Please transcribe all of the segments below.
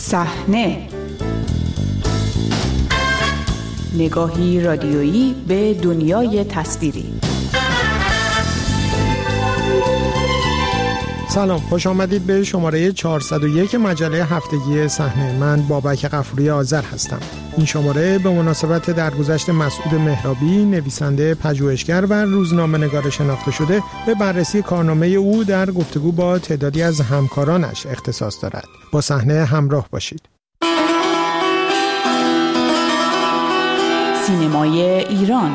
صحنه، نگاهی رادیویی به دنیای تصویری. سلام، خوش آمدید به شماره 401 مجله هفتگی صحنه. من بابک غفوری آذر هستم. این شماره به مناسبت درگذشت مسعود مهرابی، نویسنده پژوهشگر و روزنامه‌نگار شناخته شده، به بررسی کارنامه او در گفتگو با تعدادی از همکارانش اختصاص دارد. با صحنه همراه باشید. سینمای ایران.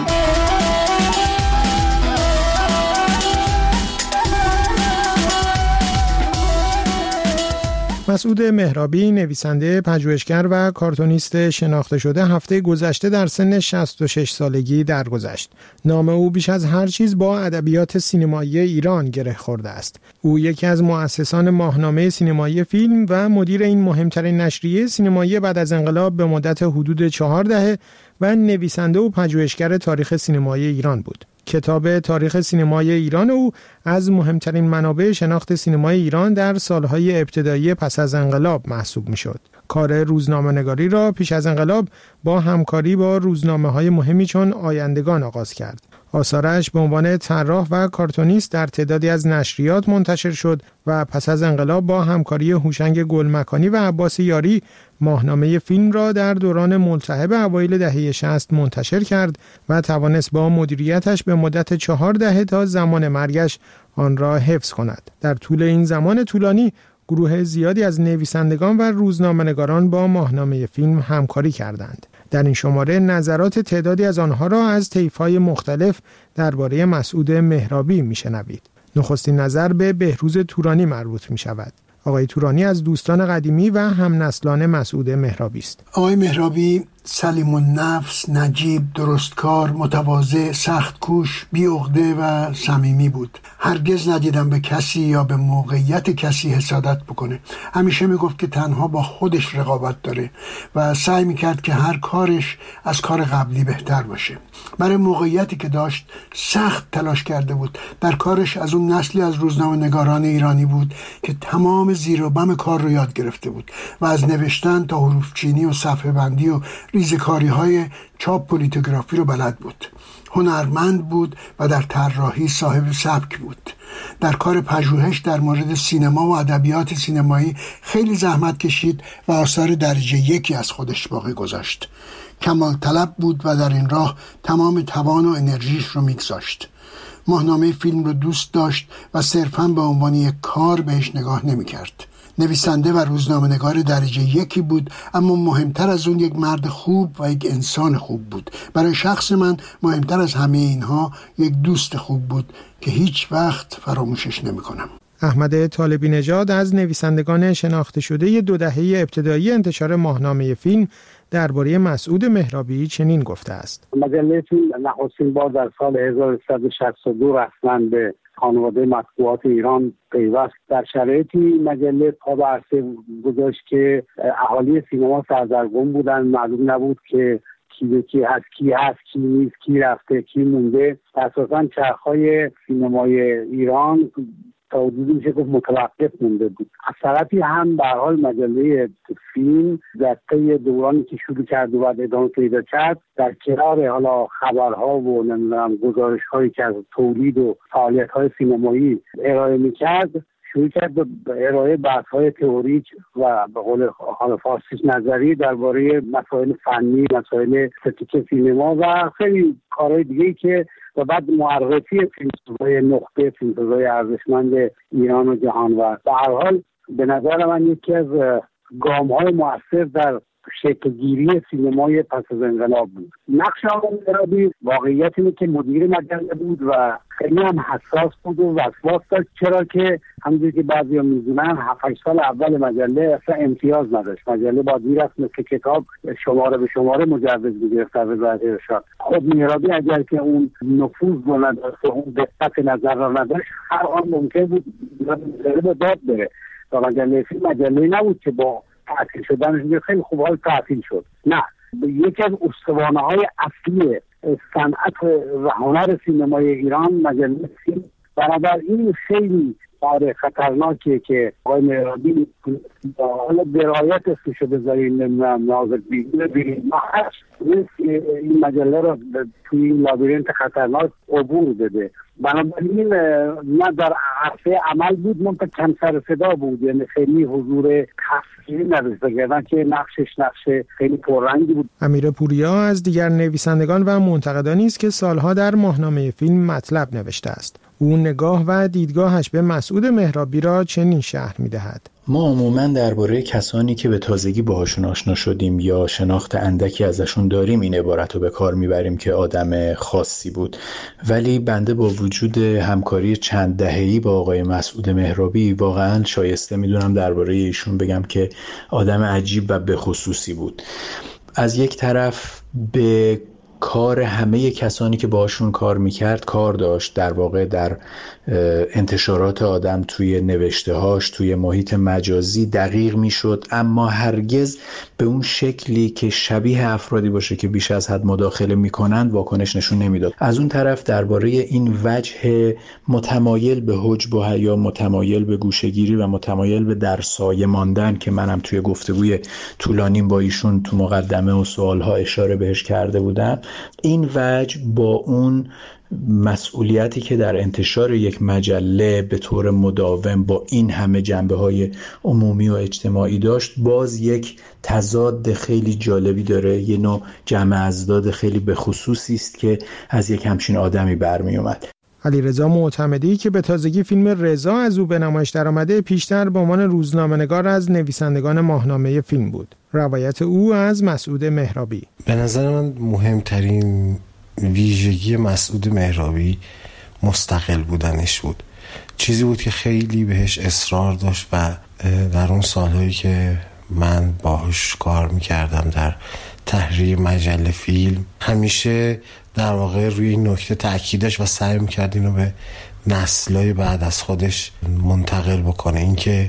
مسعود مهرابی، نویسنده، پژوهشگر و کارتونیست شناخته شده، هفته گذشته در سن 66 سالگی درگذشت. نام او بیش از هر چیز با ادبیات سینمایی ایران گره خورده است. او یکی از مؤسسان ماهنامه سینمایی فیلم و مدیر این مهمترین نشریه سینمایی بعد از انقلاب به مدت حدود 4 دهه و نویسنده و پژوهشگر تاریخ سینمایی ایران بود. کتاب تاریخ سینمای ایران او از مهمترین منابع شناخت سینمای ایران در سالهای ابتدایی پس از انقلاب محسوب می‌شد. کار روزنامه‌نگاری را پیش از انقلاب با همکاری با روزنامه‌های مهمی چون آیندگان آغاز کرد. آثارش به عنوان طراح و کارتونیست در تعدادی از نشریات منتشر شد و پس از انقلاب با همکاری هوشنگ گلمکانی و عباس یاری ماهنامه فیلم را در دوران ملتهب اوایل دهه 60 منتشر کرد و توانست با مدیریتش به مدت 4 دهه تا زمان مرگش آن را حفظ کند. در طول این زمان طولانی گروه زیادی از نویسندگان و روزنامه‌نگاران با ماهنامه فیلم همکاری کردند. در این شماره نظرات تعدادی از آنها را از طیف‌های مختلف درباره مسعود مهرابی میشنوید. نخستین نظر به بهروز تورانی مربوط می شود. آقای تورانی از دوستان قدیمی و همنسلان مسعود مهرابی است. آقای مهرابی سلیم النفس، نجیب، درستکار، متواضع، سخت‌کوش، بی‌عقده و صمیمی بود. هرگز ندیدم به کسی یا به موقعیت کسی حسادت بکنه. همیشه میگفت که تنها با خودش رقابت داره و سعی میکرد که هر کارش از کار قبلی بهتر باشه. برای موقعیتی که داشت سخت تلاش کرده بود. در کارش از اون نسلی از روزنامه‌نگاران ایرانی بود که تمام زیر و بم کار رو یاد گرفته بود و از نوشتن تا حروف چینی و صفحه بندی و ریزکاری های چاپ و لیتوگرافی رو بلد بود. هنرمند بود و در طراحی صاحب سبک بود. در کار پژوهش در مورد سینما و ادبیات سینمایی خیلی زحمت کشید و آثار درجه 1 از خودش باقی گذاشت. کمال طلب بود و در این راه تمام توان و انرژیش رو میگذاشت. ماهنامه فیلم رو دوست داشت و صرفاً به عنوان یک کار بهش نگاه نمی‌کرد. نویسنده و روزنامه‌نگار درجه 1 بود، اما مهمتر از اون یک مرد خوب و یک انسان خوب بود. برای شخص من مهمتر از همه اینها یک دوست خوب بود که هیچ وقت فراموشش نمی‌کنم. احمد طالبی نژاد از نویسندگان شناخته شده 2 دهه ابتدایی انتشار ماهنامه فیلم درباره مسعود مهرابی چنین گفته است. مجله فیلم نخستین بار در سال 1362 رسما به خانواده مطبوعات ایران پیوست. در شرایطی مجله پا به عرصه گذاشت که اهالی سینما سردرگم بودن، معلوم نبود که کی هست، کی نیست، کی رفته، کی مونده. اساساً چرخهای سینمای ایران تا حدودی میشه گفت متوقف مونده بود. از طرفی هم به هر حال مجله فیلم در طی دورانی که شروع کرد و بعد ادامه پیدا کرد، در کنار حالا خبرها و نمیدونم گزارش‌هایی که از تولید و فعالیت‌های سینمایی ارائه می‌کرد، شروع کرد به ارائه بحث‌های تئوریک و به قول حالا فارسیش نظری درباره مسائل فنی، مسائل استتیک سینما و خیلی کارهای دیگه‌ای که و بعد معرفی فیلمسازهای نخبه، فیلمسازهای ارزشمند ایران و جهان. و به هر حال به نظر من یکی از گام‌های مؤثر در شکل‌گیری سینمای پس از انقلاب بود. نقش آقای مهرابی واقعیت اینه که مدیر مجله بود و خیلی هم حساس بود و وسواس داشت، چرا که همونجوری که بعضی‌ها می‌دونن 7-8 سال اول مجله اصلا امتیاز نداشت. مجله باید میرفت مثل کتاب شماره به شماره مجوز می‌گرفت در وزارت ارشاد. خب مهرابی اگر که اون نفوذ رو نداشت و اون دقت نظر رو نداشت، هر آن ممکن بود مجله به داد بره. و مجله فیلم مجله‌ای نبود که با تعطیل شدنش خیلی خوب حال تعطیل شد. نه، یکی از استوانه‌های اصلی صنعت و هنر سینمای ایران مجله فیلم. بنابراین خیلی آره خطرناکیه که آقای مهرابی حالا درایت اسمشو بذاریم نازک بگیریم ما این مجله رو توی این لابیرنت خطرناک عبور بده. بنابراین نه در عرصه عمل بود، منطقه کم سر صدا بود، یعنی خیلی حضور تصویری نداشت وگرنه که نقش خیلی پررنگی بود. امیر پوریا از دیگر نویسندگان و منتقدانی است که سالها در ماهنامه فیلم مطلب نوشته است. او نگاه و دیدگاهش به مسعود مهرابی را چنین شرح می‌دهد: ما عموماً درباره کسانی که به تازگی باهاشون آشنا شدیم یا شناخت اندکی ازشون داریم این عبارت رو به کار میبریم که آدم خاصی بود، ولی بنده با وجود همکاری چند دهه‌ای با آقای مسعود مهرابی واقعاً شایسته میدونم درباره ایشون بگم که آدم عجیب و به خصوصی بود. از یک طرف به کار همه کسانی که باشون کار میکرد کار داشت، در واقع در انتشارات آدم توی نوشته‌هاش توی محیط مجازی دقیق میشد، اما هرگز به اون شکلی که شبیه افرادی باشه که بیش از حد مداخله میکنند واکنش نشون نمیداد. از اون طرف درباره این وجه متمایل به حجب و حیا، متمایل به گوشه‌گیری و متمایل به در سایه ماندن که منم توی گفتگوی طولانیم با ایشون تو مقدمه و سوالها اشاره بهش کرده بودم، این وجه با اون مسئولیتی که در انتشار یک مجله به طور مداوم با این همه جنبه‌های عمومی و اجتماعی داشت، باز یک تضاد خیلی جالبی داره، یه نوع جمع ازداد خیلی به خصوصی است که از یک همچین آدمی برمی اومد. علیرضا معتمدی که به تازگی فیلم رضا از او به نمایش درآمده، پیشتر به عنوان روزنامه‌نگار از نویسندگان ماهنامه فیلم بود. روایت او از مسعود مهرابی: به نظر من مهمترین ویژگی مسعود مهرابی مستقل بودنش بود. چیزی بود که خیلی بهش اصرار داشت و در اون سالهایی که من باهاش کار میکردم در تحریر مجله فیلم همیشه در واقع روی این نکته تأکید داشت و سعی میکرد اینو به نسل‌های بعد از خودش منتقل بکنه. اینکه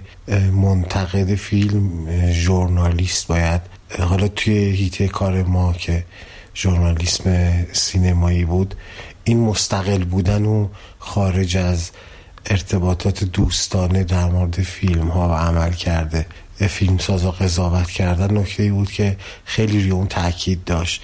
منتقد فیلم ژورنالیست باید، حالا توی حیطه کار ما که ژورنالیسم سینمایی بود، این مستقل بودن و خارج از ارتباطات دوستانه در مورد فیلم ها و عمل کرده فیلمسازا قضاوت کردن نکته‌ای بود که خیلی روی اون تاکید داشت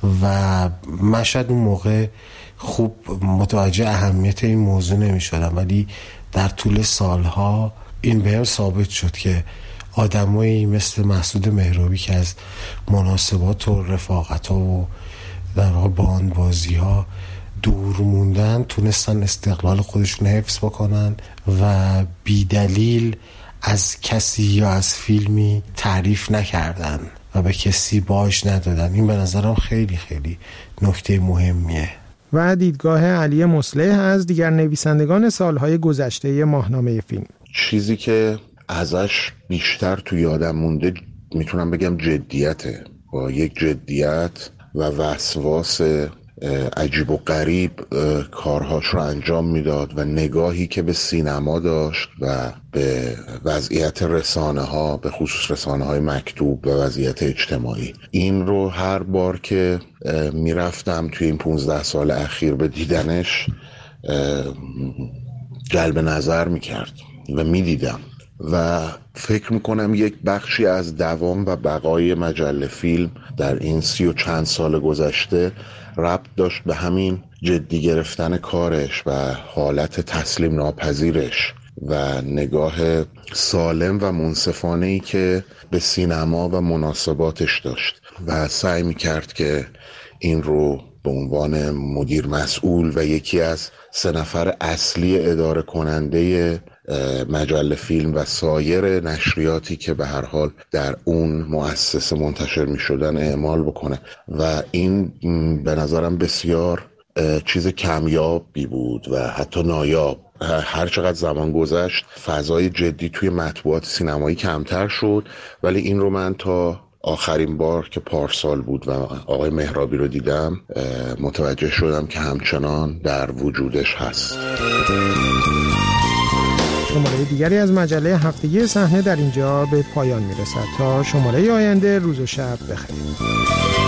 و من شاید اون موقع خوب متوجه اهمیت این موضوع نمی شدم، ولی در طول سالها این بهم ثابت شد که آدمایی مثل مسعود مهرابی که از مناسبات و رفاقت ها و در واقع باندبازی ها دور موندن تونستن استقلال خودشون حفظ بکنن و بی دلیل از کسی یا از فیلمی تعریف نکردن و به کسی باج ندادن. این به نظرم خیلی خیلی نکته مهمیه. و دیدگاه علی مصلح از دیگر نویسندگان سالهای گذشته ماهنامه فیلم: چیزی که ازش بیشتر تو یادم مونده میتونم بگم جدیته، با یک جدیت و وسواس عجیب و غریب کارهاش رو انجام میداد و نگاهی که به سینما داشت و به وضعیت رسانه ها، به خصوص رسانه های مکتوب و وضعیت اجتماعی. این رو هر بار که میرفتم توی این 15 سال اخیر به دیدنش جلب نظر میکرد و میدیدم و فکر میکنم یک بخشی از دوام و بقای مجله فیلم در این 30 و چند سال گذشته ربط داشت به همین جدی گرفتن کارش و حالت تسلیم ناپذیرش و نگاه سالم و منصفانه‌ای که به سینما و مناسباتش داشت و سعی میکرد که این رو به عنوان مدیر مسئول و یکی از 3 نفر اصلی اداره کننده مجله فیلم و سایر نشریاتی که به هر حال در اون مؤسسه منتشر می شدن اعمال بکنه و این به نظرم بسیار چیز کمیابی بود و حتی نایاب. هر چقدر زمان گذشت فضای جدی توی مطبوعات سینمایی کمتر شد، ولی این رو من تا آخرین بار که پارسال بود و آقای مهرابی رو دیدم متوجه شدم که همچنان در وجودش هست. شماره دیگری از مجله هفتگی صحنه در اینجا به پایان میرسد. تا شماره آینده، روز و شب بخیر.